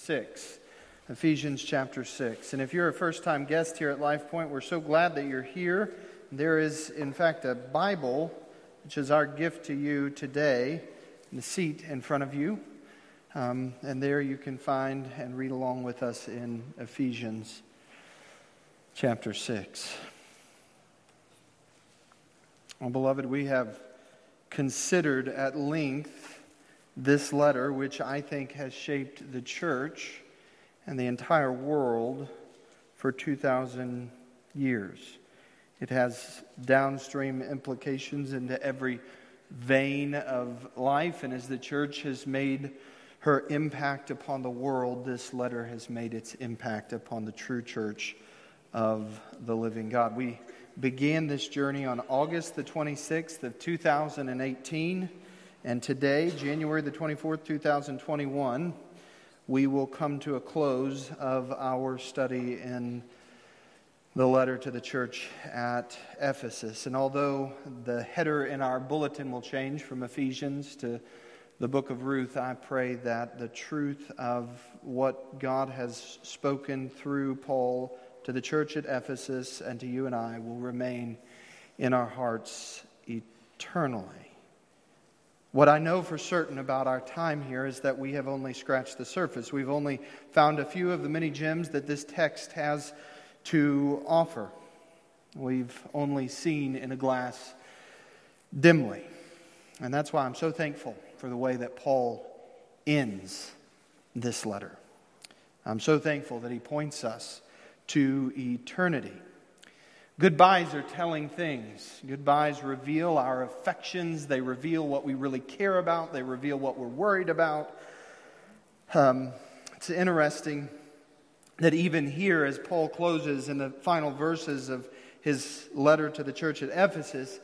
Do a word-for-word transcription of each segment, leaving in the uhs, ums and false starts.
six. Ephesians chapter six. And if you're a first-time guest here at Life Point, we're so glad that you're here. There is, in fact, a Bible, which is our gift to you today, in the seat in front of you. Um, and there you can find and read along with us in Ephesians chapter six. Well, beloved, we have considered at length this letter, which I think has shaped the church and the entire world for two thousand years. It has downstream implications into every vein of life, and as the church has made her impact upon the world, this letter has made its impact upon the true church of the living God. We began this journey on August the twenty-sixth of two thousand eighteen, and today, January the twenty-fourth, two thousand twenty-one, we will come to a close of our study in the letter to the church at Ephesus. And although the header in our bulletin will change from Ephesians to the book of Ruth, I pray that the truth of what God has spoken through Paul to the church at Ephesus and to you and I will remain in our hearts eternally. What I know for certain about our time here is that we have only scratched the surface. We've only found a few of the many gems that this text has to offer. We've only seen in a glass dimly. And that's why I'm so thankful for the way that Paul ends this letter. I'm so thankful that he points us to eternity. Goodbyes are telling things. Goodbyes reveal our affections. They reveal what we really care about. They reveal what we're worried about. Um, it's interesting that even here, as Paul closes in the final verses of his letter to the church at Ephesus,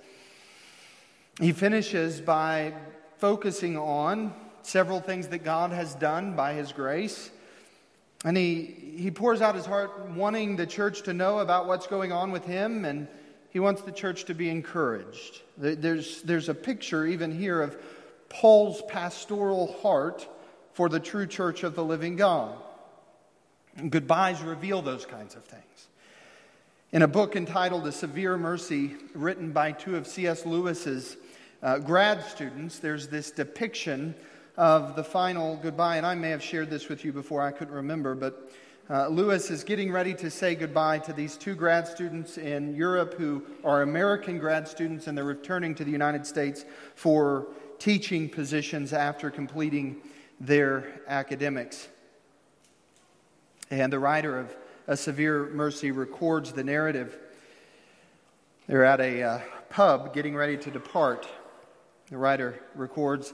he finishes by focusing on several things that God has done by His grace. And he, he pours out his heart wanting the church to know about what's going on with him, and he wants the church to be encouraged. There's, there's a picture even here of Paul's pastoral heart for the true church of the living God. And goodbyes reveal those kinds of things. In a book entitled A Severe Mercy, written by two of C S Lewis's uh, grad students, there's this depiction of the final goodbye, and I may have shared this with you before, I couldn't remember, but uh, Lewis is getting ready to say goodbye to these two grad students in Europe who are American grad students, and they're returning to the United States for teaching positions after completing their academics. And the writer of A Severe Mercy records the narrative. They're at a uh, pub getting ready to depart. The writer records,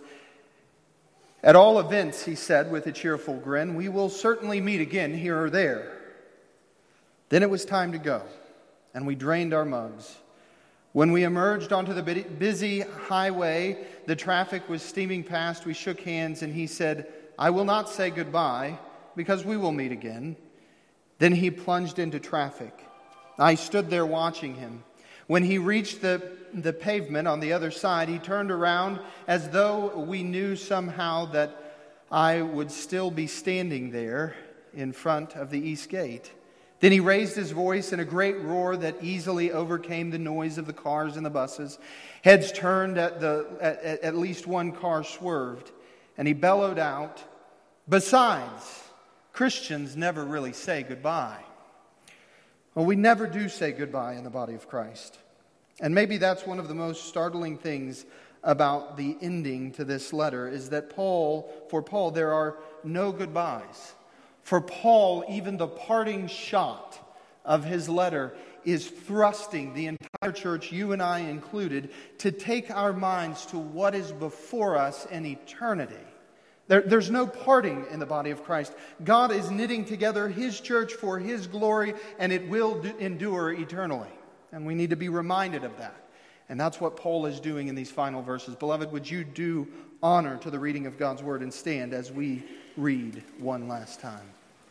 "At all events," he said with a cheerful grin, "we will certainly meet again here or there." Then it was time to go, and we drained our mugs. When we emerged onto the busy highway, the traffic was steaming past. We shook hands, and he said, "I will not say goodbye, because we will meet again." Then he plunged into traffic. I stood there watching him. When he reached the, the pavement on the other side, he turned around as though we knew somehow that I would still be standing there in front of the east gate. Then he raised his voice in a great roar that easily overcame the noise of the cars and the buses. Heads turned, at, the, at, at least one car swerved, and he bellowed out, "Besides, Christians never really say goodbye." Well, we never do say goodbye in the body of Christ. And maybe that's one of the most startling things about the ending to this letter, is that Paul, for Paul, there are no goodbyes. For Paul, even the parting shot of his letter is thrusting the entire church, you and I included, to take our minds to what is before us in eternity. There, there's no parting in the body of Christ. God is knitting together His church for His glory, and it will do, endure eternally. And we need to be reminded of that. And that's what Paul is doing in these final verses. Beloved, would you do honor to the reading of God's Word and stand as we read one last time.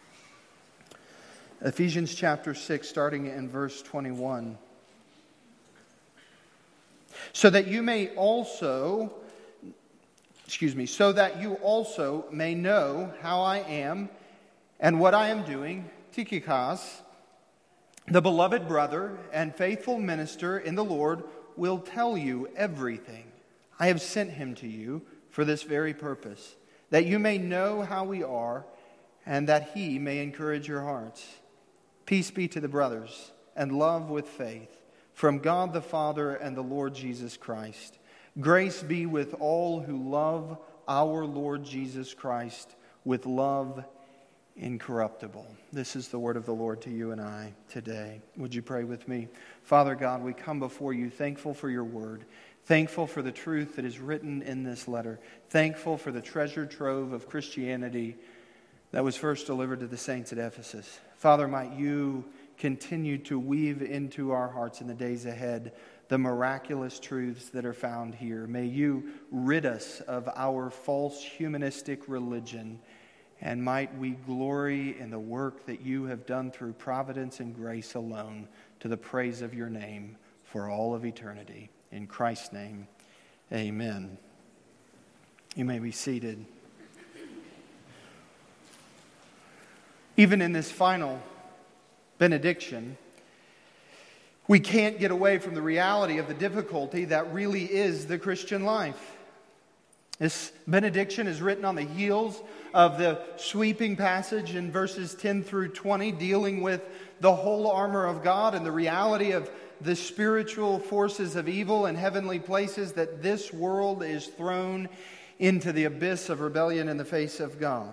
Ephesians chapter six, starting in verse twenty-one. So that you may also... Excuse me, so that you also may know how I am And what I am doing, Tychicus, the beloved brother and faithful minister in the Lord, will tell you everything. I have sent him to you for this very purpose, that you may know how we are, and that he may encourage your hearts. Peace be to the brothers, and love with faith, from God the Father and the Lord Jesus Christ. Grace be with all who love our Lord Jesus Christ with love incorruptible. This is the word of the Lord to you and I today. Would you pray with me? Father God, we come before you thankful for your word, thankful for the truth that is written in this letter, thankful for the treasure trove of Christianity that was first delivered to the saints at Ephesus. Father, might you continue to weave into our hearts in the days ahead the miraculous truths that are found here. May you rid us of our false humanistic religion, and might we glory in the work that you have done through providence and grace alone, to the praise of your name for all of eternity. In Christ's name, amen. You may be seated. Even in this final benediction, we can't get away from the reality of the difficulty that really is the Christian life. This benediction is written on the heels of the sweeping passage in verses ten through twenty, dealing with the whole armor of God and the reality of the spiritual forces of evil in heavenly places, that this world is thrown into the abyss of rebellion in the face of God.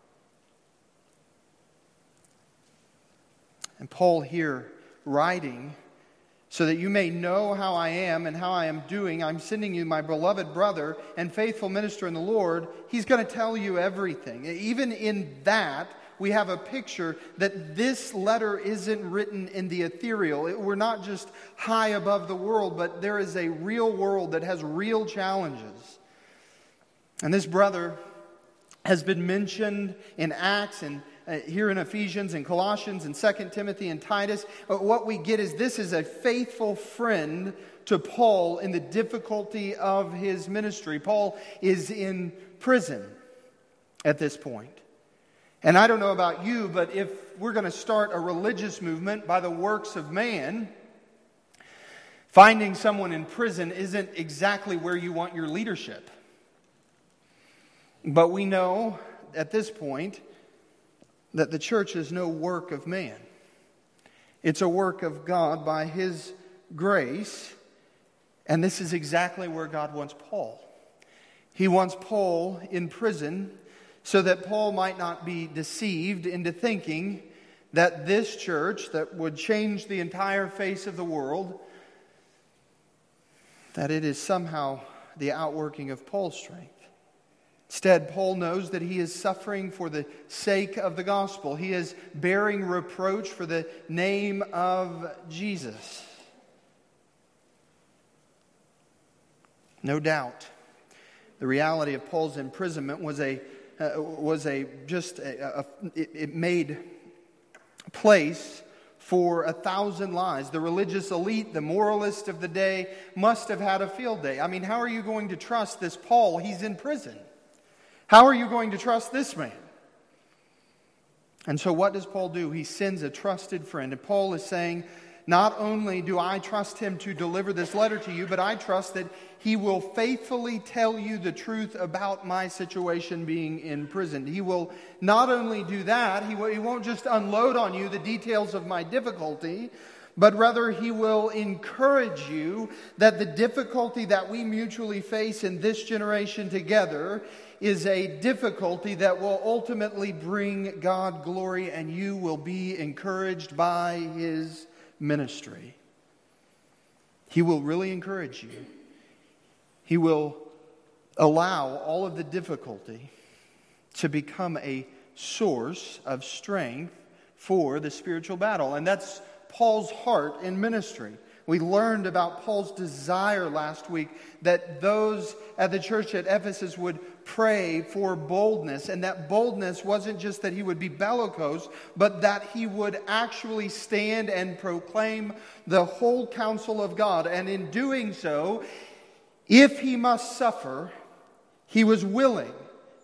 And Paul here, writing, so that you may know how I am and how I am doing, I'm sending you my beloved brother and faithful minister in the Lord. He's going to tell you everything. Even in that, we have a picture that this letter isn't written in the ethereal. It, we're not just high above the world, but there is a real world that has real challenges. And this brother has been mentioned in Acts and uh, here in Ephesians and Colossians and Second Timothy and Titus. But what we get is this is a faithful friend to Paul in the difficulty of his ministry. Paul is in prison at this point. And I don't know about you, but if we're going to start a religious movement by the works of man, finding someone in prison isn't exactly where you want your leadership. But we know at this point that the church is no work of man. It's a work of God by His grace. And this is exactly where God wants Paul. He wants Paul in prison so that Paul might not be deceived into thinking that this church that would change the entire face of the world, that it is somehow the outworking of Paul's strength. Instead, Paul knows that he is suffering for the sake of the gospel. He is bearing reproach for the name of Jesus. No doubt, the reality of Paul's imprisonment was a uh, was a just a, a, it, it made place for a thousand lies. The religious elite, the moralist of the day, must have had a field day. I mean, how are you going to trust this Paul? He's in prison. How are you going to trust this man? And so what does Paul do? He sends a trusted friend. And Paul is saying, not only do I trust him to deliver this letter to you, but I trust that he will faithfully tell you the truth about my situation being in prison. He will not only do that, he won't just unload on you the details of my difficulty, but rather he will encourage you that the difficulty that we mutually face in this generation together is a difficulty that will ultimately bring God glory, and you will be encouraged by his ministry. He will really encourage you. He will allow all of the difficulty to become a source of strength for the spiritual battle. And that's Paul's heart in ministry. We learned about Paul's desire last week that those at the church at Ephesus would pray for boldness. And that boldness wasn't just that he would be bellicose, but that he would actually stand and proclaim the whole counsel of God. And in doing so, if he must suffer, he was willing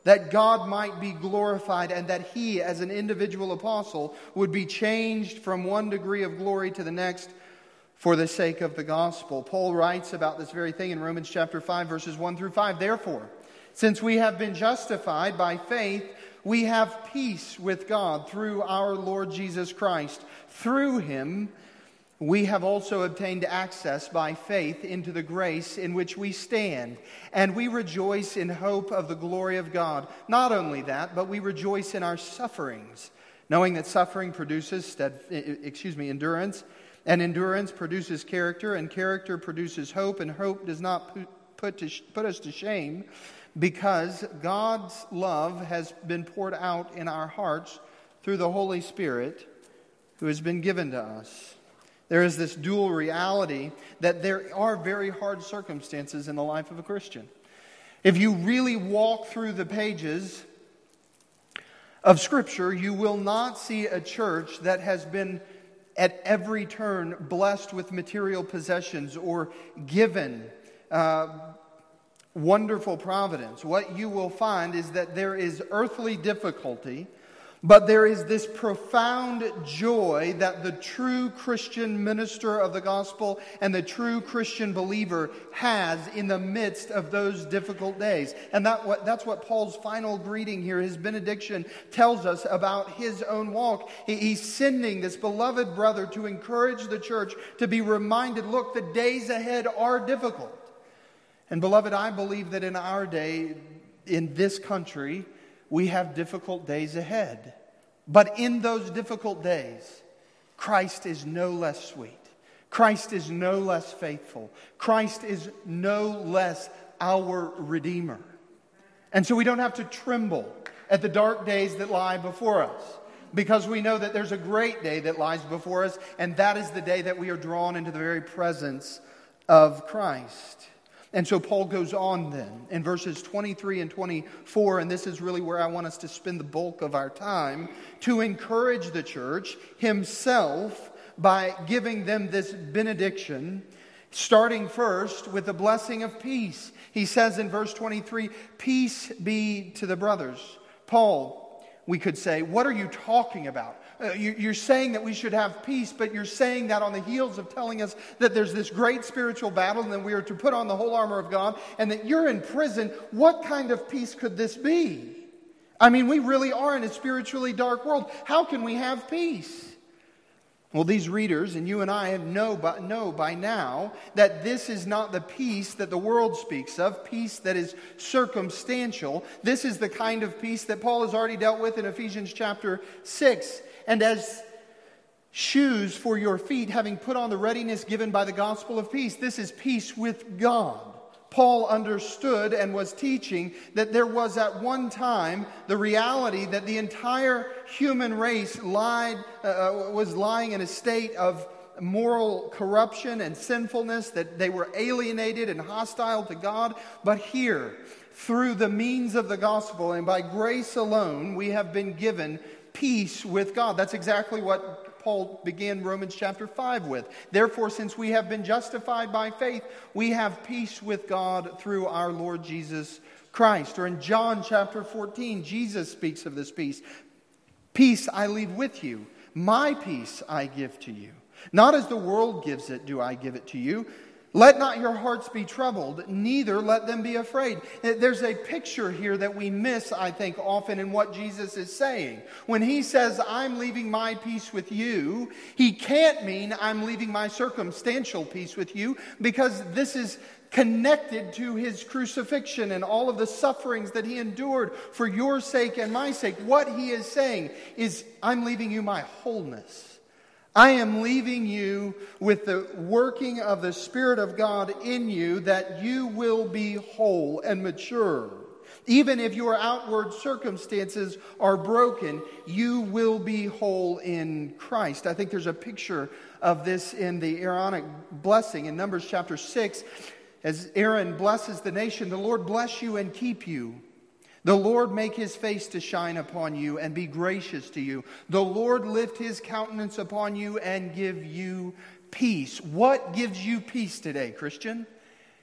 that God might be glorified, and that he, as an individual apostle, would be changed from one degree of glory to the next for the sake of the gospel. Paul writes about this very thing in Romans chapter five, verses one through five. Therefore, since we have been justified by faith, we have peace with God through our Lord Jesus Christ. Through him, we have also obtained access by faith into the grace in which we stand, and we rejoice in hope of the glory of God. Not only that, but we rejoice in our sufferings, knowing that suffering produces stead, excuse me, endurance, and endurance produces character, and character produces hope, and hope does not put, to, put us to shame, because God's love has been poured out in our hearts through the Holy Spirit who has been given to us. There is this dual reality that there are very hard circumstances in the life of a Christian. If you really walk through the pages of Scripture, you will not see a church that has been at every turn blessed with material possessions or given uh, wonderful providence. What you will find is that there is earthly difficulty, but there is this profound joy that the true Christian minister of the gospel and the true Christian believer has in the midst of those difficult days. And that what, that's what Paul's final greeting here, his benediction, tells us about his own walk. He, he's sending this beloved brother to encourage the church to be reminded, look, the days ahead are difficult. And beloved, I believe that in our day, in this country, we have difficult days ahead. But in those difficult days, Christ is no less sweet. Christ is no less faithful. Christ is no less our Redeemer. And so we don't have to tremble at the dark days that lie before us, because we know that there's a great day that lies before us, and that is the day that we are drawn into the very presence of Christ. And so Paul goes on then in verses twenty-three and twenty-four, and this is really where I want us to spend the bulk of our time, to encourage the church himself by giving them this benediction, starting first with the blessing of peace. He says in verse twenty-three, "Peace be to the brothers." Paul, we could say, what are you talking about? Uh, you, you're saying that we should have peace, but you're saying that on the heels of telling us that there's this great spiritual battle and that we are to put on the whole armor of God and that you're in prison. What kind of peace could this be? I mean, we really are in a spiritually dark world. How can we have peace? Well, these readers and you and I know by, know by now that this is not the peace that the world speaks of, peace that is circumstantial. This is the kind of peace that Paul has already dealt with in Ephesians chapter six. And as shoes for your feet, having put on the readiness given by the gospel of peace, this is peace with God. Paul understood and was teaching that there was at one time the reality that the entire human race lied, uh, was lying in a state of moral corruption and sinfulness, that they were alienated and hostile to God. But here, through the means of the gospel and by grace alone, we have been given peace with God. That's exactly what Paul began Romans chapter five with. Therefore, since we have been justified by faith, we have peace with God through our Lord Jesus Christ. Or in John chapter fourteen, Jesus speaks of this peace. Peace I leave with you. My peace I give to you. Not as the world gives it, do I give it to you. Let not your hearts be troubled, neither let them be afraid. There's a picture here that we miss, I think, often in what Jesus is saying. When he says, I'm leaving my peace with you, he can't mean I'm leaving my circumstantial peace with you, because this is connected to his crucifixion and all of the sufferings that he endured for your sake and my sake. What he is saying is, I'm leaving you my wholeness. I am leaving you with the working of the Spirit of God in you, that you will be whole and mature. Even if your outward circumstances are broken, you will be whole in Christ. I think there's a picture of this in the Aaronic blessing in Numbers chapter six. As Aaron blesses the nation, the Lord bless you and keep you. The Lord make his face to shine upon you and be gracious to you. The Lord lift his countenance upon you and give you peace. What gives you peace today, Christian?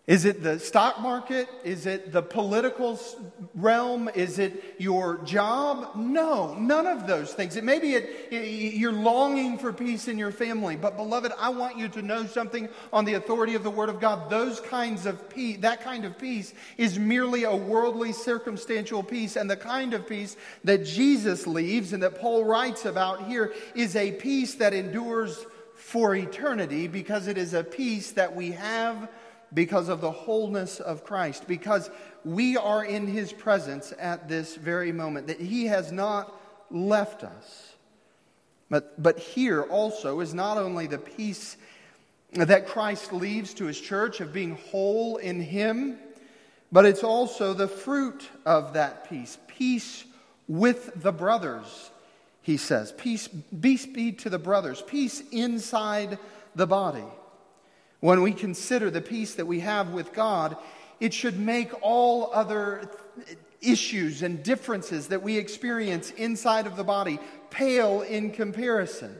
Is it the stock market? Is it the political realm? Is it your job? No, none of those things. It may be it, you're longing for peace in your family. But beloved, I want you to know something on the authority of the Word of God. Those kinds of peace, that kind of peace is merely a worldly circumstantial peace. And the kind of peace that Jesus leaves and that Paul writes about here is a peace that endures for eternity, because it is a peace that we have because of the wholeness of Christ, because we are in His presence at this very moment, that He has not left us. But, but here also is not only the peace that Christ leaves to His church of being whole in Him, but it's also the fruit of that peace. Peace with the brothers, he says. Peace, peace be to the brothers. Peace inside the body. When we consider the peace that we have with God, it should make all other issues and differences that we experience inside of the body pale in comparison.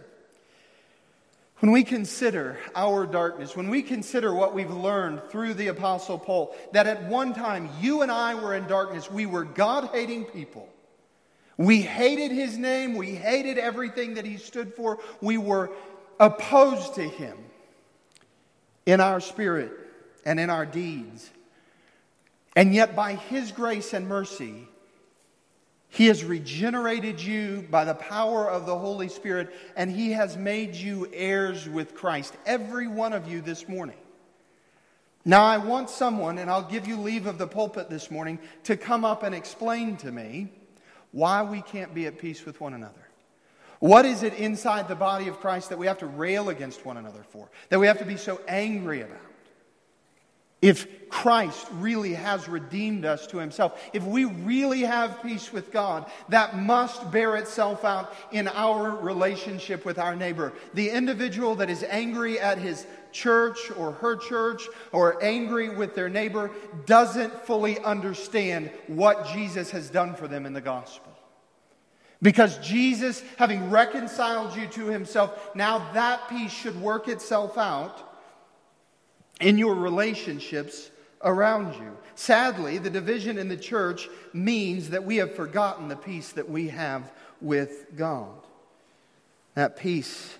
When we consider our darkness, when we consider what we've learned through the Apostle Paul, that at one time you and I were in darkness, we were God-hating people. We hated His name, we hated everything that He stood for, we were opposed to Him in our spirit and in our deeds. And yet by His grace and mercy, He has regenerated you by the power of the Holy Spirit, and He has made you heirs with Christ, every one of you this morning. Now I want someone, and I'll give you leave of the pulpit this morning, to come up and explain to me why we can't be at peace with one another. What is it inside the body of Christ that we have to rail against one another for? That we have to be so angry about? If Christ really has redeemed us to Himself, if we really have peace with God, that must bear itself out in our relationship with our neighbor. The individual that is angry at his church or her church or angry with their neighbor doesn't fully understand what Jesus has done for them in the gospel. Because Jesus, having reconciled you to Himself, now that peace should work itself out in your relationships around you. Sadly, the division in the church means that we have forgotten the peace that we have with God. That peace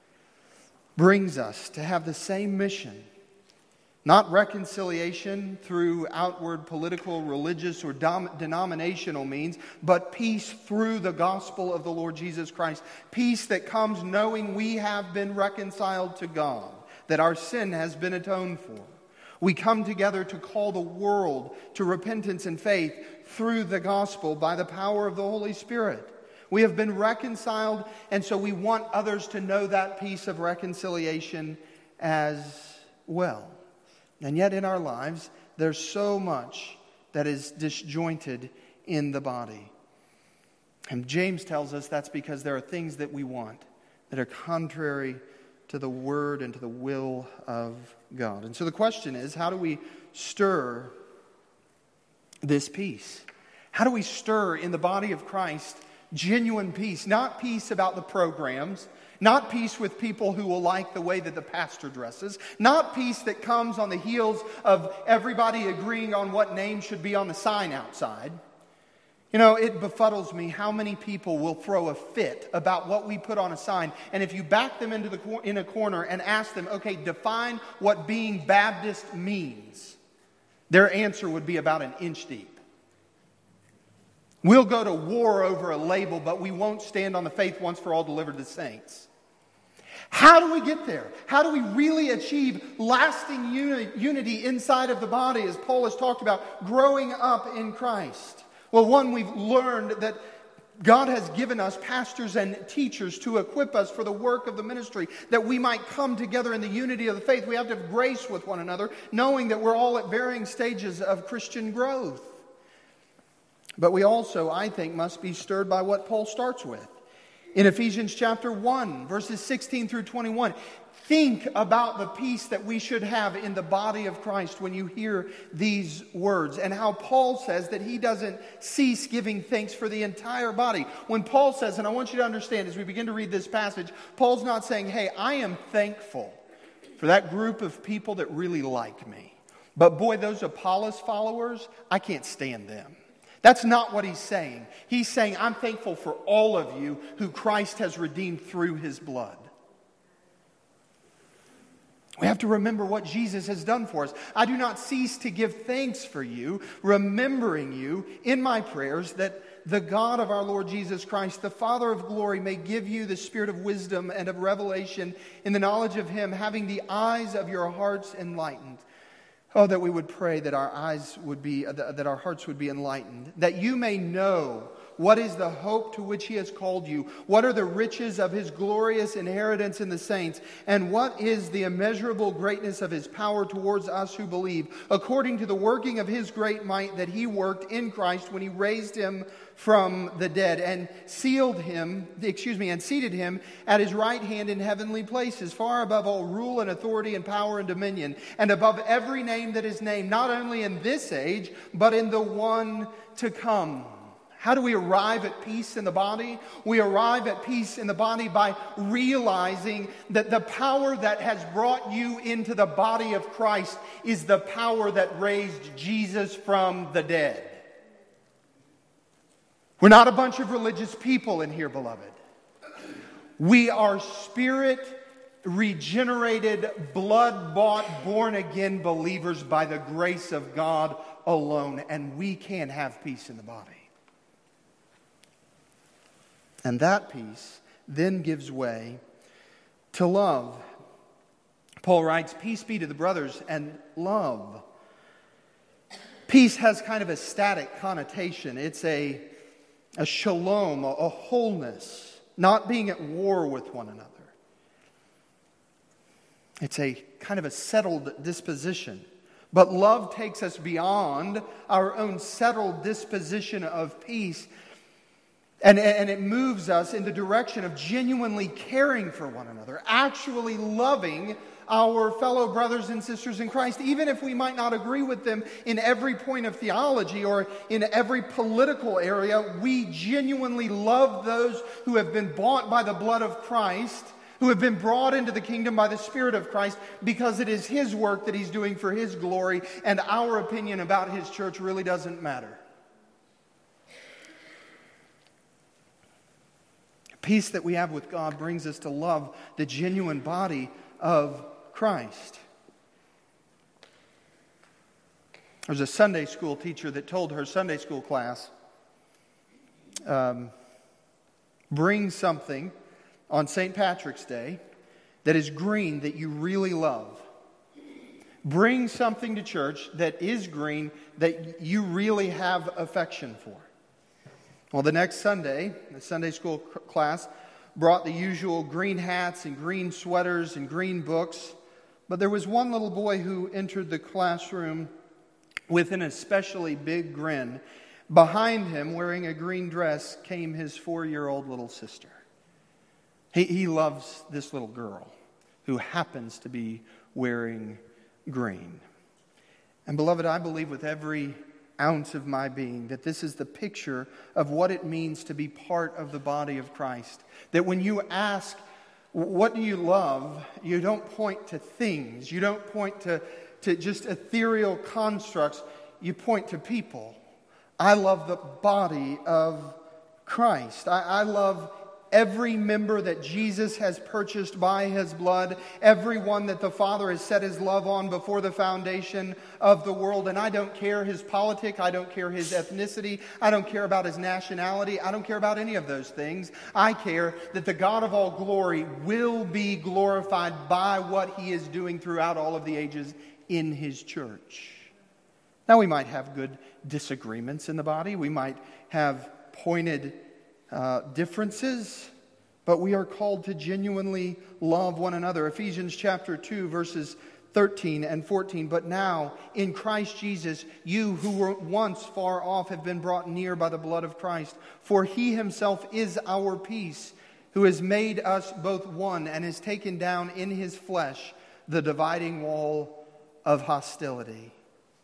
brings us to have the same mission. Not reconciliation through outward political, religious, or dom- denominational means, but peace through the gospel of the Lord Jesus Christ. Peace that comes knowing we have been reconciled to God, that our sin has been atoned for. We come together to call the world to repentance and faith through the gospel by the power of the Holy Spirit. We have been reconciled, and so we want others to know that peace of reconciliation as well. And yet in our lives, there's so much that is disjointed in the body. And James tells us that's because there are things that we want that are contrary to the word and to the will of God. And so the question is, how do we stir this peace? How do we stir in the body of Christ genuine peace? Not peace about the programs, not peace with people who will like the way that the pastor dresses, not peace that comes on the heels of everybody agreeing on what name should be on the sign outside. You know, it befuddles me how many people will throw a fit about what we put on a sign. And if you back them into the cor- in a corner and ask them, okay, define what being Baptist means, their answer would be about an inch deep. We'll go to war over a label, but we won't stand on the faith once for all delivered to saints. How do we get there? How do we really achieve lasting uni- unity inside of the body, as Paul has talked about, growing up in Christ? Well, one, we've learned that God has given us pastors and teachers to equip us for the work of the ministry, that we might come together in the unity of the faith. We have to have grace with one another, knowing that we're all at varying stages of Christian growth. But we also, I think, must be stirred by what Paul starts with. In Ephesians chapter one, verses sixteen through twenty-one, think about the peace that we should have in the body of Christ when you hear these words, and how Paul says that he doesn't cease giving thanks for the entire body. When Paul says, and I want you to understand as we begin to read this passage, Paul's not saying, hey, I am thankful for that group of people that really like me. But boy, those Apollos followers, I can't stand them. That's not what he's saying. He's saying, I'm thankful for all of you who Christ has redeemed through his blood. We have to remember what Jesus has done for us. I do not cease to give thanks for you, remembering you in my prayers, that the God of our Lord Jesus Christ, the Father of glory, may give you the spirit of wisdom and of revelation in the knowledge of him, having the eyes of your hearts enlightened. Oh, that we would pray that our eyes would be, that our hearts would be enlightened, that you may know what is the hope to which he has called you, what are the riches of his glorious inheritance in the saints, and what is the immeasurable greatness of his power towards us who believe, according to the working of his great might that he worked in Christ when he raised him from the dead and sealed him, excuse me, and seated him at his right hand in heavenly places, far above all rule and authority and power and dominion, and above every name that is named, not only in this age, but in the one to come. How do we arrive at peace in the body? We arrive at peace in the body by realizing that the power that has brought you into the body of Christ is the power that raised Jesus from the dead. We're not a bunch of religious people in here, beloved. We are spirit regenerated, blood-bought, born-again believers by the grace of God alone, and we can have peace in the body. And that peace then gives way to love. Paul writes, peace be to the brothers and love. Peace has kind of a static connotation. It's a, a shalom, a, a wholeness, not being at war with one another. It's a kind of a settled disposition. But love takes us beyond our own settled disposition of peace. And, and it moves us in the direction of genuinely caring for one another, actually loving our fellow brothers and sisters in Christ, even if we might not agree with them in every point of theology or in every political area. We genuinely love those who have been bought by the blood of Christ, who have been brought into the kingdom by the Spirit of Christ, because it is his work that he's doing for his glory, and our opinion about his church really doesn't matter. Peace that we have with God brings us to love the genuine body of Christ. There's a Sunday school teacher that told her Sunday school class, um, bring something on Saint Patrick's Day that is green that you really love. Bring something to church that is green that you really have affection for. Well, the next Sunday, the Sunday school class brought the usual green hats and green sweaters and green books. But there was one little boy who entered the classroom with an especially big grin. Behind him, wearing a green dress, came his four-year-old little sister. He, he loves this little girl who happens to be wearing green. And beloved, I believe with every ounce of my being that this is the picture of what it means to be part of the body of Christ. That when you ask, what do you love? You don't point to things. You don't point to, to just ethereal constructs. You point to people. I love the body of Christ. I, I love every member that Jesus has purchased by his blood, everyone that the Father has set his love on before the foundation of the world. And I don't care his politic, I don't care his ethnicity, I don't care about his nationality, I don't care about any of those things. I care that the God of all glory will be glorified by what he is doing throughout all of the ages in his church. Now, we might have good disagreements in the body, we might have pointed Uh, differences, but we are called to genuinely love one another. Ephesians chapter two, verses thirteen and fourteen. But now, in Christ Jesus, you who were once far off have been brought near by the blood of Christ. For he himself is our peace, who has made us both one and has taken down in his flesh the dividing wall of hostility.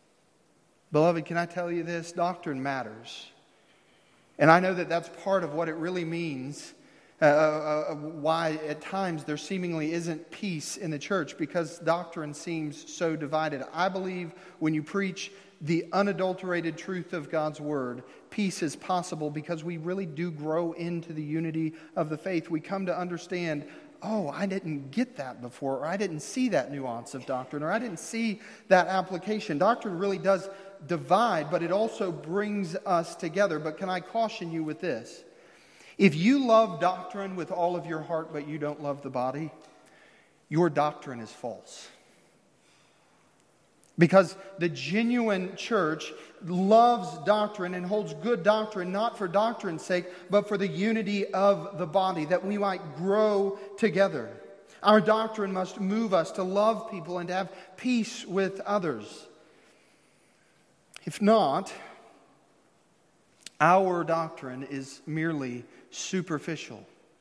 Beloved, can I tell you this? Doctrine matters. And I know that that's part of what it really means Uh, uh, why at times there seemingly isn't peace in the church, because doctrine seems so divided. I believe when you preach the unadulterated truth of God's Word, peace is possible because we really do grow into the unity of the faith. We come to understand, oh, I didn't get that before, or I didn't see that nuance of doctrine, or I didn't see that application. Doctrine really does divide, but it also brings us together. But can I caution you with this? If you love doctrine with all of your heart, but you don't love the body, your doctrine is false. Because the genuine church loves doctrine and holds good doctrine, not for doctrine's sake, but for the unity of the body, that we might grow together. Our doctrine must move us to love people and to have peace with others. If not, our doctrine is merely superficial.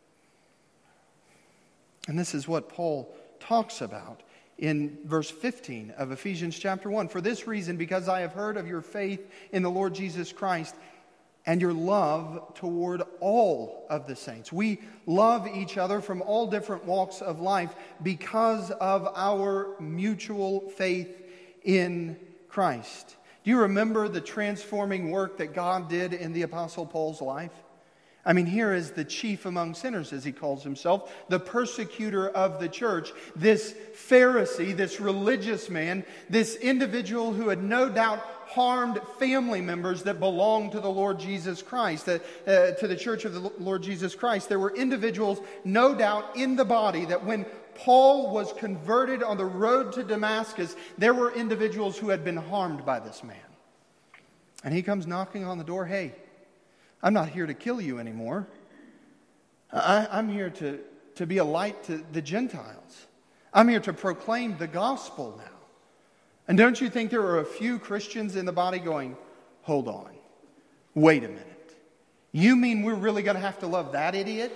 And this is what Paul talks about in verse fifteen of Ephesians chapter one. For this reason, because I have heard of your faith in the Lord Jesus Christ and your love toward all of the saints. We love each other from all different walks of life because of our mutual faith in Christ. Do you remember the transforming work that God did in the Apostle Paul's life? I mean, here is the chief among sinners, as he calls himself, the persecutor of the church, this Pharisee, this religious man, this individual who had no doubt harmed family members that belonged to the Lord Jesus Christ, uh, uh, to the church of the Lord Jesus Christ. There were individuals, no doubt, in the body that when Paul was converted on the road to Damascus, there were individuals who had been harmed by this man. And he comes knocking on the door, hey, I'm not here to kill you anymore. I, I'm here to, to be a light to the Gentiles. I'm here to proclaim the gospel now. And don't you think there are a few Christians in the body going, hold on, wait a minute. You mean we're really going to have to love that idiot?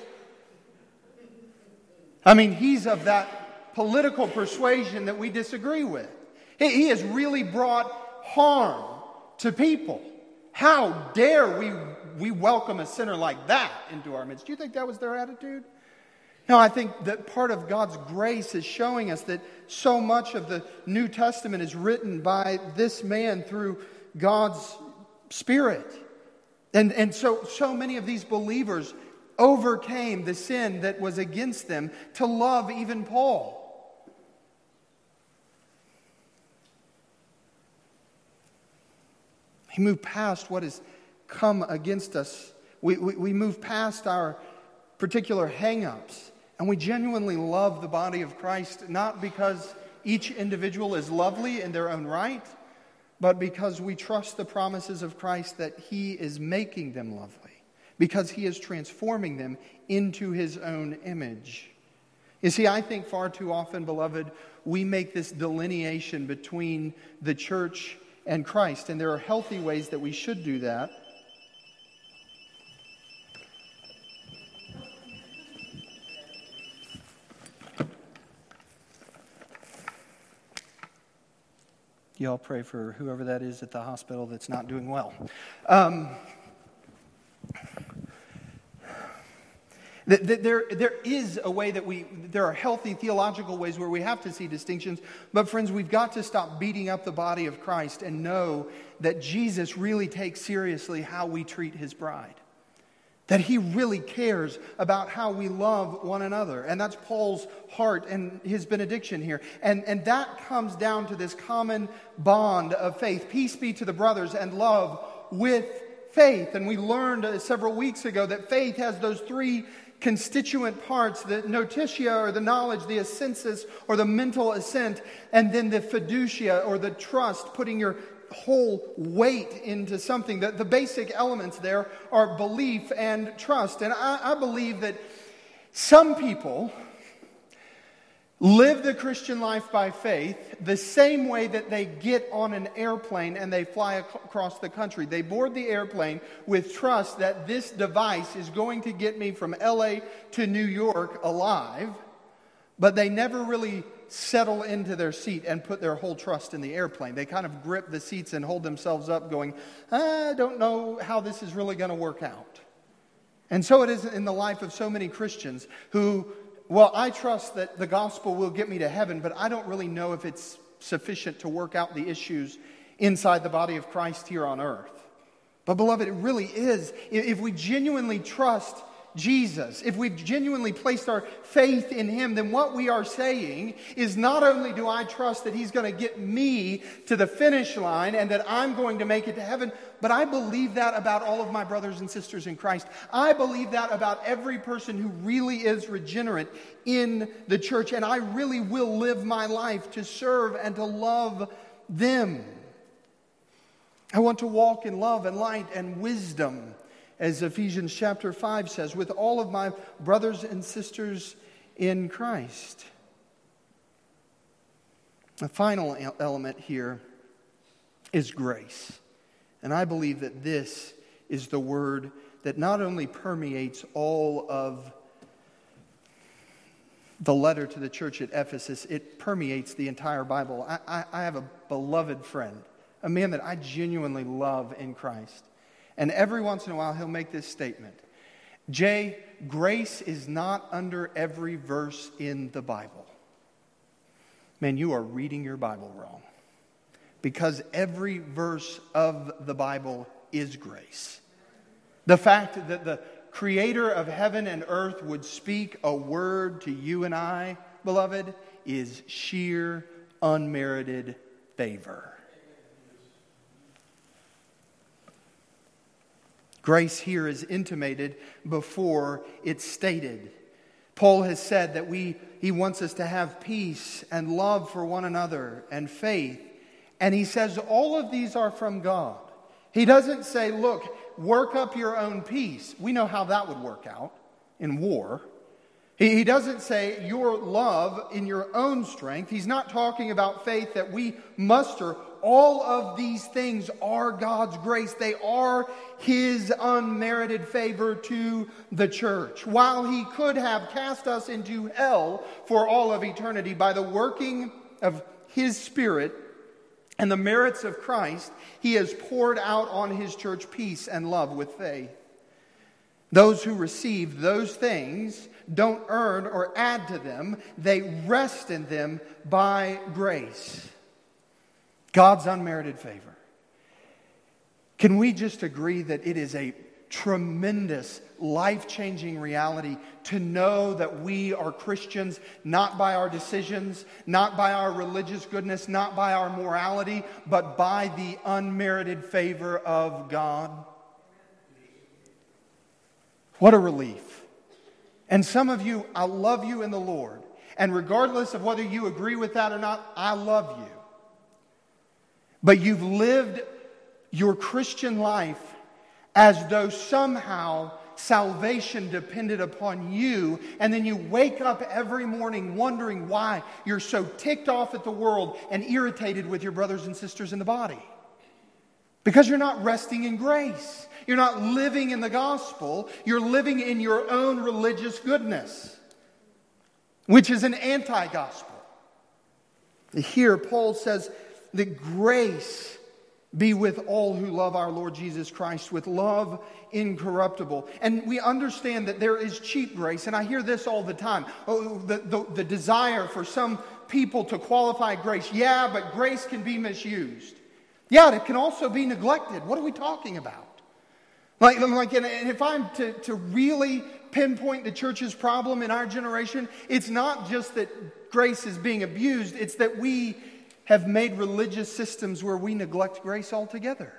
I mean, he's of that political persuasion that we disagree with. He, he has really brought harm to people. How dare we, we welcome a sinner like that into our midst? Do you think that was their attitude? No, I think that part of God's grace is showing us that so much of the New Testament is written by this man through God's Spirit. And, and so, so many of these believers overcame the sin that was against them to love even Paul. He moved past what has come against us. We, we, we move past our particular hang-ups, and we genuinely love the body of Christ, not because each individual is lovely in their own right, but because we trust the promises of Christ that He is making them lovely, because He is transforming them into His own image. You see, I think far too often, beloved, we make this delineation between the church and Christ, and there are healthy ways that we should do that. Y'all pray for whoever that is at the hospital that's not doing well. Um, There, there is a way that we, there are healthy theological ways where we have to see distinctions. But friends, we've got to stop beating up the body of Christ and know that Jesus really takes seriously how we treat His bride. That He really cares about how we love one another. And that's Paul's heart and his benediction here. And, and that comes down to this common bond of faith. Peace be to the brothers, and love with faith. And we learned uh, several weeks ago that faith has those three constituent parts: the notitia, or the knowledge, the assensus, or the mental assent, and then the fiducia, or the trust, putting your whole weight into something. The, the basic elements there are belief and trust. And I, I believe that some people live the Christian life by faith the same way that they get on an airplane and they fly ac- across the country. They board the airplane with trust that this device is going to get me from L A to New York alive, but they never really settle into their seat and put their whole trust in the airplane. They kind of grip the seats and hold themselves up going, I don't know how this is really going to work out. And so it is in the life of so many Christians who, well, I trust that the gospel will get me to heaven, but I don't really know if it's sufficient to work out the issues inside the body of Christ here on earth. But beloved, it really is. If we genuinely trust Jesus, if we've genuinely placed our faith in Him, then what we are saying is not only do I trust that He's going to get me to the finish line and that I'm going to make it to heaven, but I believe that about all of my brothers and sisters in Christ. I believe that about every person who really is regenerate in the church, and I really will live my life to serve and to love them. I want to walk in love and light and wisdom, as Ephesians chapter five says, with all of my brothers and sisters in Christ. The final element here is grace. And I believe that this is the word that not only permeates all of the letter to the church at Ephesus, it permeates the entire Bible. I, I, I have a beloved friend, a man that I genuinely love in Christ. And every once in a while, he'll make this statement. Jay, grace is not under every verse in the Bible. Man, you are reading your Bible wrong. Because every verse of the Bible is grace. The fact that the Creator of heaven and earth would speak a word to you and I, beloved, is sheer, unmerited favor. Grace here is intimated before it's stated. Paul has said that we he wants us to have peace and love for one another and faith. And he says all of these are from God. He doesn't say, look, work up your own peace. We know how that would work out in war. He, he doesn't say your love in your own strength. He's not talking about faith that we muster. All of these things are God's grace. They are His unmerited favor to the church. While He could have cast us into hell for all of eternity by the working of His Spirit and the merits of Christ, He has poured out on His church peace and love with faith. Those who receive those things don't earn or add to them. They rest in them by grace. God's unmerited favor. Can we just agree that it is a tremendous, life-changing reality to know that we are Christians not by our decisions, not by our religious goodness, not by our morality, but by the unmerited favor of God? What a relief. And some of you, I love you in the Lord. And regardless of whether you agree with that or not, I love you. But you've lived your Christian life as though somehow salvation depended upon you, and then you wake up every morning wondering why you're so ticked off at the world and irritated with your brothers and sisters in the body. Because you're not resting in grace. You're not living in the gospel. You're living in your own religious goodness, which is an anti-gospel. Here, Paul says that grace be with all who love our Lord Jesus Christ with love incorruptible. And we understand that there is cheap grace, and I hear this all the time. Oh, the, the, the desire for some people to qualify grace. Yeah, but grace can be misused. Yeah, it can also be neglected. What are we talking about? Like, like and if I'm to, to really pinpoint the church's problem in our generation, it's not just that grace is being abused, it's that we have made religious systems where we neglect grace altogether.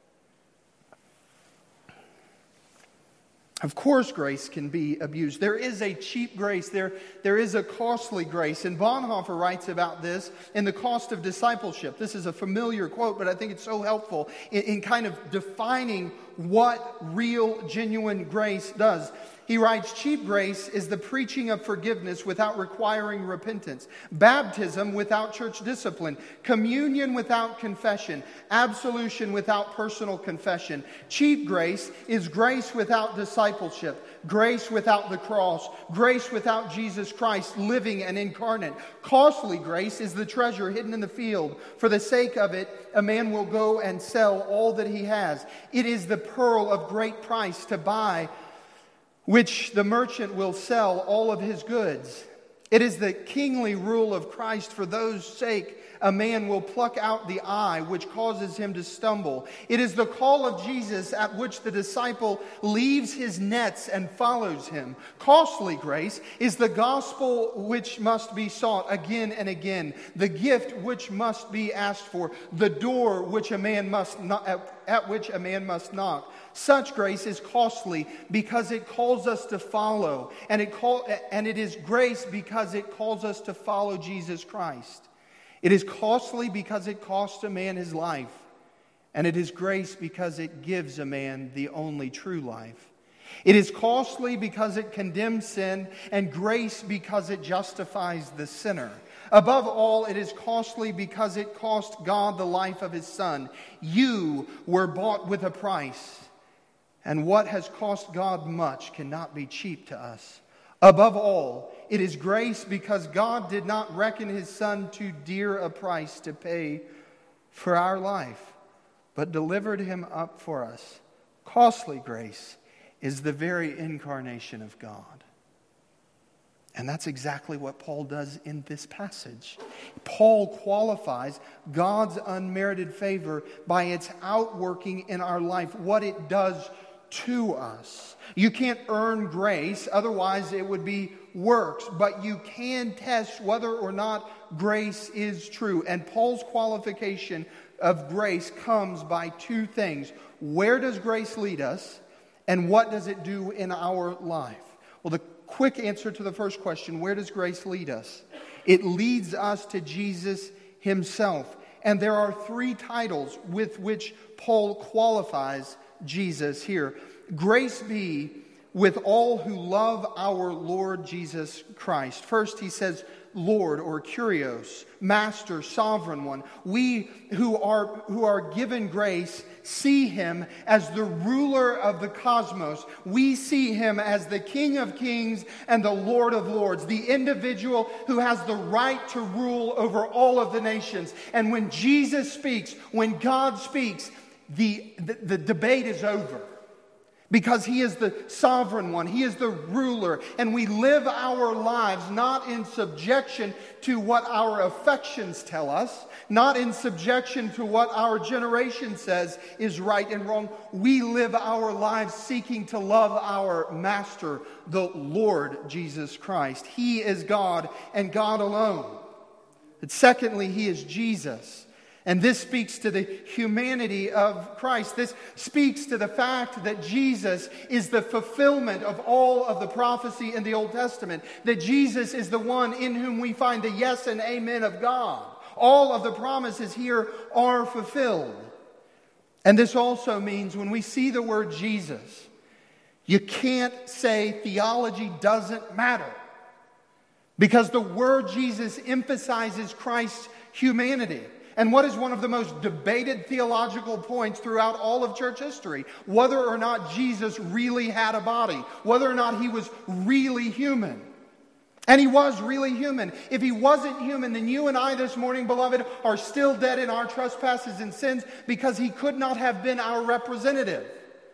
Of course, grace can be abused. There is a cheap grace. There, there is a costly grace. And Bonhoeffer writes about this in The Cost of Discipleship. This is a familiar quote, but I think it's so helpful in, in kind of defining what real, genuine grace does. He writes, cheap grace is the preaching of forgiveness without requiring repentance, baptism without church discipline, communion without confession, absolution without personal confession. Cheap grace is grace without discipleship, grace without the cross, grace without Jesus Christ living and incarnate. Costly grace is the treasure hidden in the field. For the sake of it, a man will go and sell all that he has. It is the pearl of great price to buy which the merchant will sell all of his goods. It is the kingly rule of Christ for those sake a man will pluck out the eye which causes him to stumble. It is the call of Jesus at which the disciple leaves his nets and follows him. Costly grace is the gospel which must be sought again and again, the gift which must be asked for, the door which a man must not, at, at which a man must knock. Such grace is costly because it calls us to follow, and it call, and it is grace because it calls us to follow Jesus Christ. It is costly because it costs a man his life, and it is grace because it gives a man the only true life. It is costly because it condemns sin, and grace because it justifies the sinner. Above all, it is costly because it cost God the life of His Son. You were bought with a price, and what has cost God much cannot be cheap to us. Above all, it is grace because God did not reckon His Son too dear a price to pay for our life, but delivered Him up for us. Costly grace is the very incarnation of God. And that's exactly what Paul does in this passage. Paul qualifies God's unmerited favor by its outworking in our life, what it does to us. You can't earn grace, otherwise it would be works, but you can test whether or not grace is true. And Paul's qualification of grace comes by two things. Where does grace lead us, and what does it do in our life? Well, the quick answer to the first question, where does grace lead us? It leads us to Jesus Himself. And there are three titles with which Paul qualifies Jesus here. Grace be with all who love our Lord Jesus Christ. First, he says, Lord, or Kyrios, Master, Sovereign One. We who are who are given grace see Him as the ruler of the cosmos. We see Him as the King of Kings and the Lord of Lords, the individual who has the right to rule over all of the nations. And when Jesus speaks, when God speaks, the, the, the debate is over. Because He is the sovereign one. He is the ruler. And we live our lives not in subjection to what our affections tell us, not in subjection to what our generation says is right and wrong. We live our lives seeking to love our Master, the Lord Jesus Christ. He is God and God alone. But secondly, He is Jesus. And this speaks to the humanity of Christ. This speaks to the fact that Jesus is the fulfillment of all of the prophecy in the Old Testament. That Jesus is the one in whom we find the yes and amen of God. All of the promises here are fulfilled. And this also means when we see the word Jesus, you can't say theology doesn't matter. Because the word Jesus emphasizes Christ's humanity. And what is one of the most debated theological points throughout all of church history? Whether or not Jesus really had a body. Whether or not He was really human. And He was really human. If He wasn't human, then you and I this morning, beloved, are still dead in our trespasses and sins because He could not have been our representative.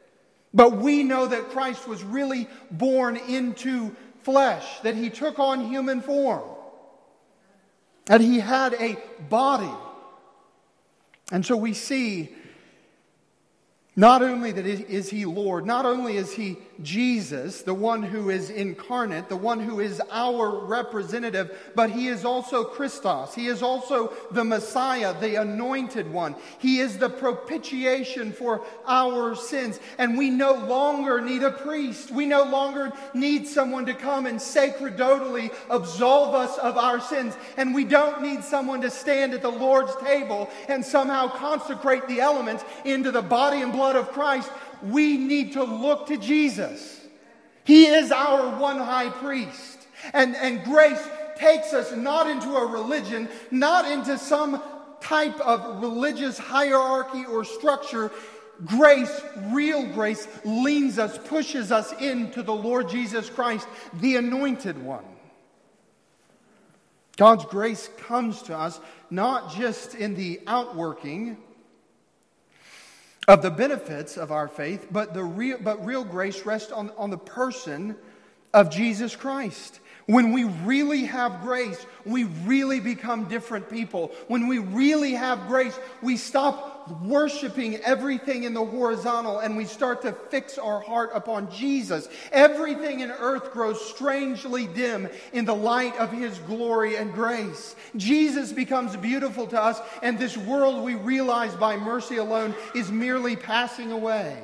But we know that Christ was really born into flesh. That He took on human form. That He had a body. And so we see not only that is He Lord, not only is He Jesus, the one who is incarnate, the one who is our representative, but He is also Christos. He is also the Messiah, the anointed one. He is the propitiation for our sins. And we no longer need a priest. We no longer need someone to come and sacerdotally absolve us of our sins. And we don't need someone to stand at the Lord's table and somehow consecrate the elements into the body and blood of Christ. We need to look to Jesus. He is our one high priest. And, and grace takes us not into a religion, not into some type of religious hierarchy or structure. Grace, real grace, leans us, pushes us into the Lord Jesus Christ, the anointed one. God's grace comes to us not just in the outworking of the benefits of our faith, but the real, but real grace rests on, on the person of Jesus Christ. When we really have grace, we really become different people. When we really have grace, we stop worshiping everything in the horizontal and we start to fix our heart upon Jesus. Everything in earth grows strangely dim in the light of His glory and grace. Jesus becomes beautiful to us, and this world we realize by mercy alone is merely passing away.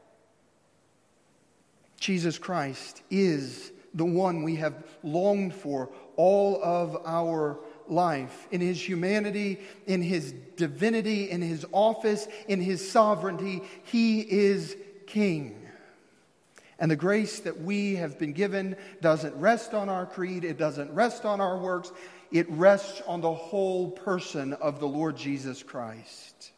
Jesus Christ is the one we have longed for all of our life. In His humanity, in His divinity, in His office, in His sovereignty, He is King. And the grace that we have been given doesn't rest on our creed, it doesn't rest on our works, it rests on the whole person of the Lord Jesus Christ.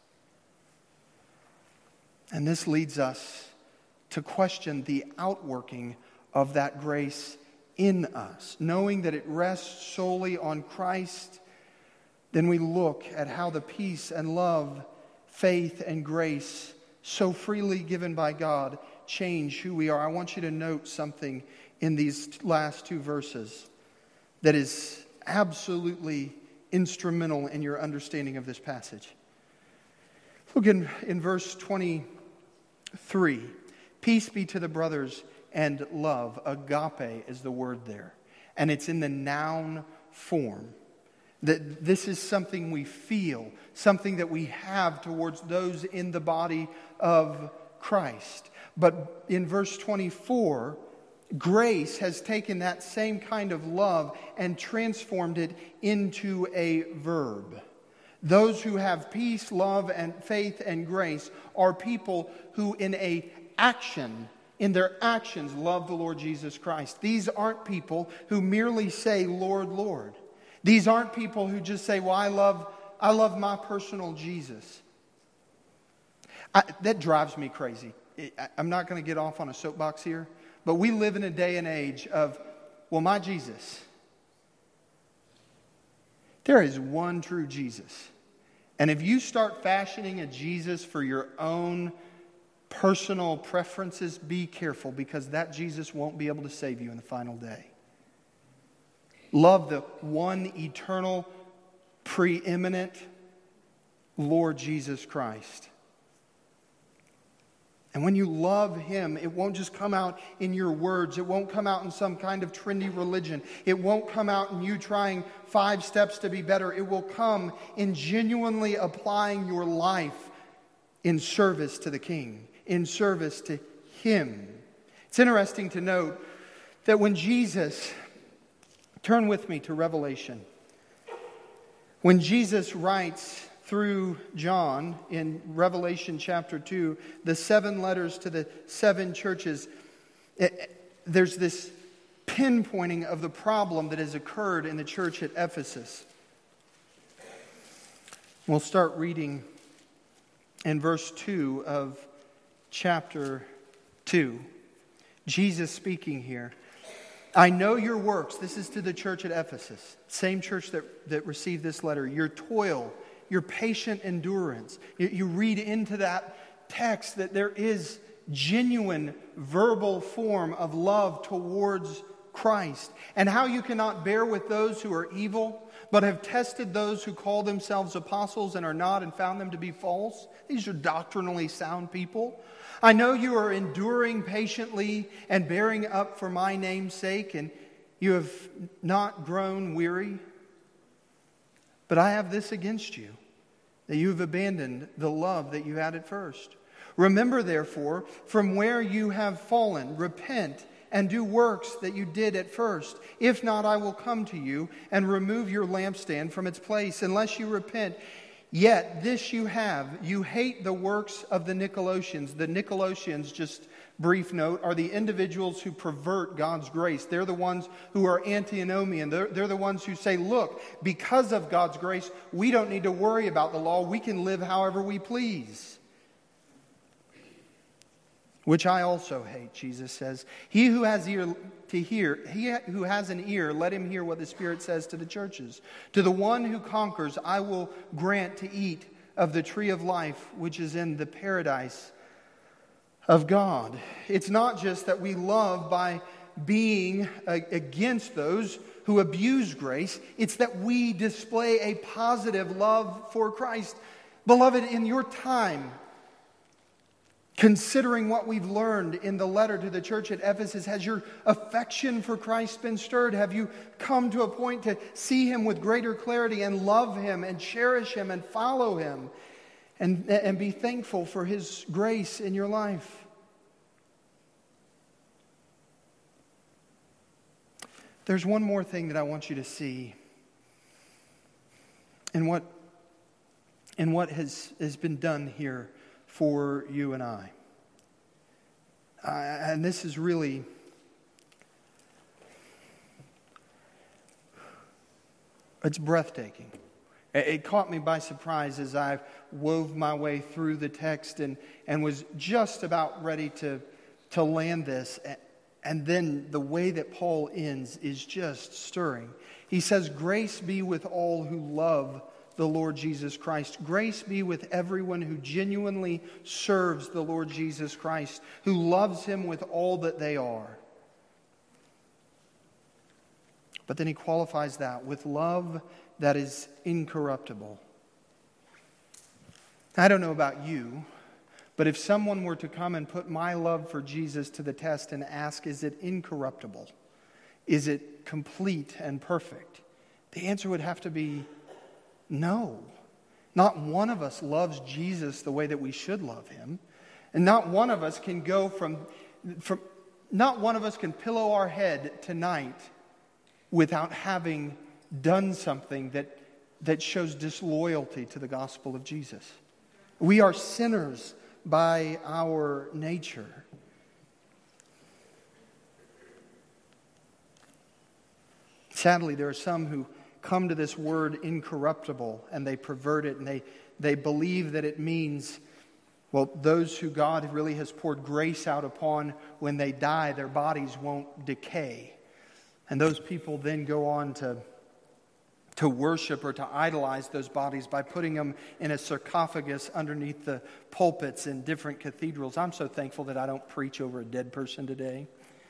And this leads us to question the outworking of that grace in us. Knowing that it rests solely on Christ, then we look at how the peace and love, faith and grace so freely given by God change who we are. I want you to note something in these last two verses that is absolutely instrumental in your understanding of this passage. Look in, in verse twenty-three. Peace be to the brothers and love. Agape is the word there. And it's in the noun form. That this is something we feel, something that we have towards those in the body of Christ. But in verse twenty-four, grace has taken that same kind of love and transformed it into a verb. Those who have peace, love, and faith and grace are people who in a action In their actions, love the Lord Jesus Christ. These aren't people who merely say, Lord, Lord. These aren't people who just say, well, I love, I love my personal Jesus. I, that drives me crazy. I, I'm not going to get off on a soapbox here, but we live in a day and age of, well, my Jesus. There is one true Jesus. And if you start fashioning a Jesus for your own personal preferences, be careful, because that Jesus won't be able to save you in the final day. Love the one eternal, preeminent Lord Jesus Christ. And when you love Him, it won't just come out in your words. It won't come out in some kind of trendy religion. It won't come out in you trying five steps to be better. It will come in genuinely applying your life in service to the King, in service to Him. It's interesting to note that when Jesus, turn with me to Revelation. When Jesus writes through John in Revelation chapter two, the seven letters to the seven churches, it, there's this pinpointing of the problem that has occurred in the church at Ephesus. We'll start reading in verse two of chapter two. Jesus speaking here. I know your works. This is to the church at Ephesus. Same church that, that received this letter. Your toil, your patient endurance. You, you read into that text that there is genuine verbal form of love towards Christ. And how you cannot bear with those who are evil, but have tested those who call themselves apostles and are not, and found them to be false. These are doctrinally sound people. I know you are enduring patiently and bearing up for my name's sake, and you have not grown weary. But I have this against you, that you have abandoned the love that you had at first. Remember, therefore, from where you have fallen, repent and do works that you did at first. If not, I will come to you and remove your lampstand from its place, unless you repent. Yet this you have, you hate the works of the Nicolaitans. The Nicolaitans, just brief note, are the individuals who pervert God's grace. They're the ones who are antinomian. They're, they're the ones who say, look, because of God's grace, we don't need to worry about the law. We can live however we please. Which I also hate, Jesus says. He who has ear to hear, he who has an ear, let him hear what the Spirit says to the churches. To the one who conquers, I will grant to eat of the tree of life, which is in the paradise of God. It's not just that we love by being against those who abuse grace. It's that we display a positive love for Christ. Beloved, in your time, considering what we've learned in the letter to the church at Ephesus, has your affection for Christ been stirred? Have you come to a point to see Him with greater clarity and love Him and cherish Him and follow Him and, and be thankful for His grace in your life? There's one more thing that I want you to see in what, in what has, has been done here for you and I. Uh, and this is really, it's breathtaking. It, it caught me by surprise as I wove my way through the text and, and was just about ready to, to land this. And then the way that Paul ends is just stirring. He says, "Grace be with all who love the Lord Jesus Christ. Grace be with everyone who genuinely serves the Lord Jesus Christ, who loves Him with all that they are." But then he qualifies that with love that is incorruptible. I don't know about you, but if someone were to come and put my love for Jesus to the test and ask, is it incorruptible? Is it complete and perfect? The answer would have to be no. Not one of us loves Jesus the way that we should love Him. And not one of us can go from, from not one of us can pillow our head tonight without having done something that, that shows disloyalty to the gospel of Jesus. We are sinners by our nature. Sadly, there are some who come to this word incorruptible and they pervert it and they, they believe that it means, well, those who God really has poured grace out upon, when they die, their bodies won't decay. And those people then go on to to worship or to idolize those bodies by putting them in a sarcophagus underneath the pulpits in different cathedrals. I'm so thankful that I don't preach over a dead person today.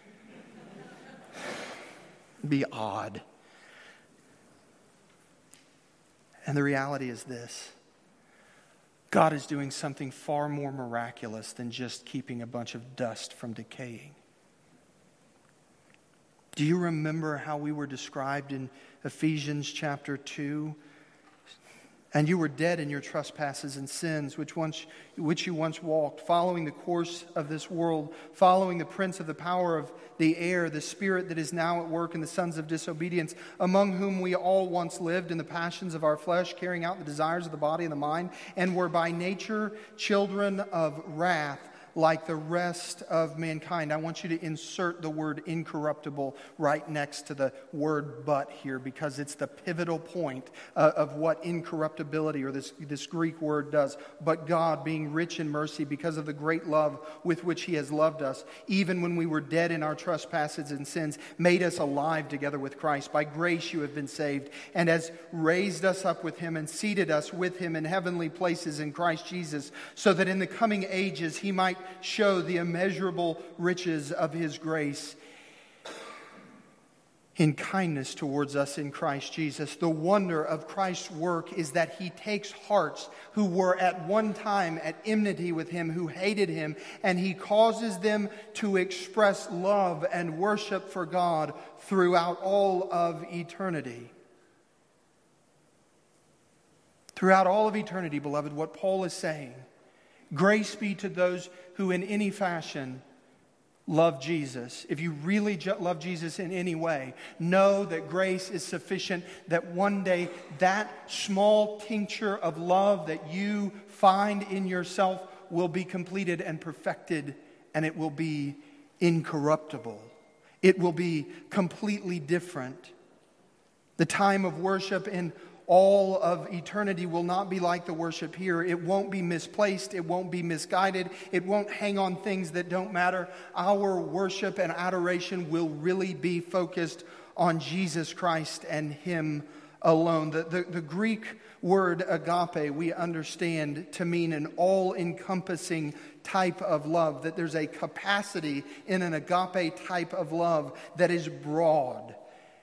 It'd be odd. And the reality is this: God is doing something far more miraculous than just keeping a bunch of dust from decaying. Do you remember how we were described in Ephesians chapter two? "And you were dead in your trespasses and sins, which once which you once walked, following the course of this world, following the prince of the power of the air, the spirit that is now at work in the sons of disobedience, among whom we all once lived in the passions of our flesh, carrying out the desires of the body and the mind, and were by nature children of wrath, like the rest of mankind." I want you to insert the word incorruptible right next to the word "but" here, because it's the pivotal point uh, of what incorruptibility, or this, this Greek word, does. "But God, being rich in mercy, because of the great love with which He has loved us, even when we were dead in our trespasses and sins, made us alive together with Christ. By grace you have been saved, and has raised us up with Him and seated us with Him in heavenly places in Christ Jesus, so that in the coming ages He might show the immeasurable riches of His grace in kindness towards us in Christ Jesus." The wonder of Christ's work is that He takes hearts who were at one time at enmity with Him, who hated Him, and He causes them to express love and worship for God throughout all of eternity. Throughout all of eternity, beloved, what Paul is saying: grace be to those who in any fashion love Jesus. If you really ju- love Jesus in any way, know that grace is sufficient, that one day that small tincture of love that you find in yourself will be completed and perfected, and it will be incorruptible. It will be completely different. The time of worship in all of eternity will not be like the worship here. It won't be misplaced. It won't be misguided. It won't hang on things that don't matter. Our worship and adoration will really be focused on Jesus Christ and Him alone. The, the, the Greek word agape we understand to mean an all-encompassing type of love, that there's a capacity in an agape type of love that is broad.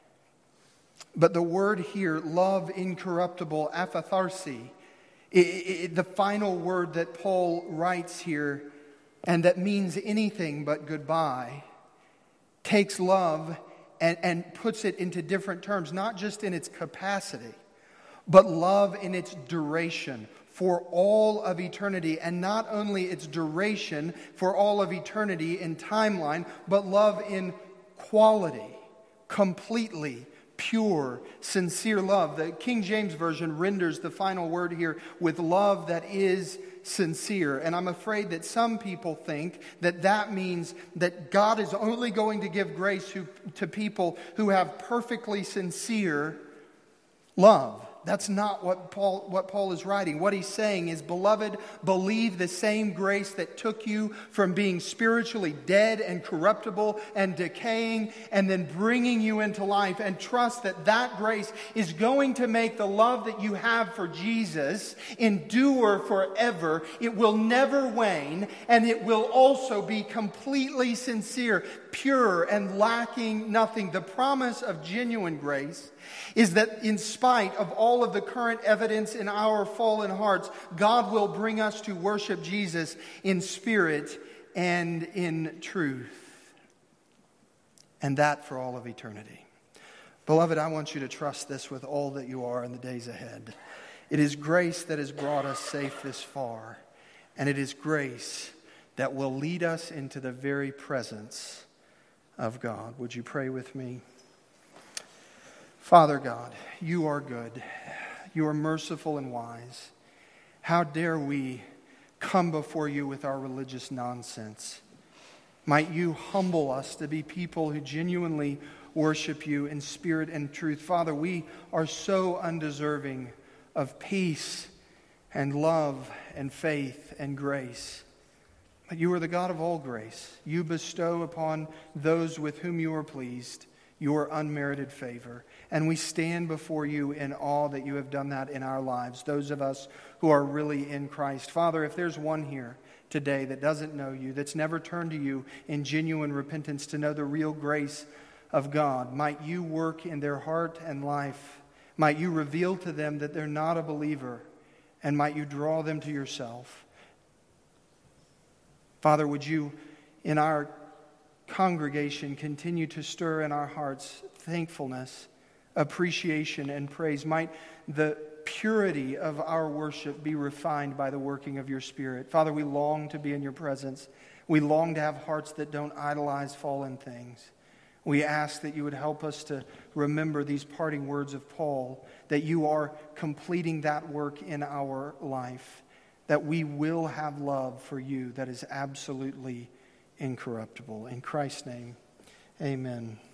But the word here, love incorruptible, aphatharsi, it, it, the final word that Paul writes here, and that means anything but goodbye, takes love and, and puts it into different terms, not just in its capacity, but love in its duration for all of eternity. And not only its duration for all of eternity in timeline, but love in quality, completely pure, sincere love. The King James Version renders the final word here with love that is sincere. And I'm afraid that some people think that that means that God is only going to give grace to, to people who have perfectly sincere love. That's not what Paul what Paul is writing. What he's saying is, beloved, believe the same grace that took you from being spiritually dead and corruptible and decaying and then bringing you into life, and trust that that grace is going to make the love that you have for Jesus endure forever. It will never wane, and it will also be completely sincere, pure, and lacking nothing. The promise of genuine grace is that in spite of all of the current evidence in our fallen hearts, God will bring us to worship Jesus in spirit and in truth. And that for all of eternity. Beloved, I want you to trust this with all that you are in the days ahead. It is grace that has brought us safe this far. And it is grace that will lead us into the very presence of God. Would you pray with me? Father God, you are good. You are merciful and wise. How dare we come before you with our religious nonsense? Might you humble us to be people who genuinely worship you in spirit and truth. Father, we are so undeserving of peace and love and faith and grace. But you are the God of all grace. You bestow upon those with whom you are pleased your unmerited favor. And we stand before you in awe that you have done that in our lives, those of us who are really in Christ. Father, if there's one here today that doesn't know you, that's never turned to you in genuine repentance to know the real grace of God, might you work in their heart and life. Might you reveal to them that they're not a believer, and might you draw them to yourself. Father, would you, in our congregation, continue to stir in our hearts thankfulness, appreciation, and praise. Might the purity of our worship be refined by the working of your Spirit. Father, we long to be in your presence. We long to have hearts that don't idolize fallen things. We ask that you would help us to remember these parting words of Paul, that you are completing that work in our life, that we will have love for you that is absolutely incorruptible. In Christ's name, amen.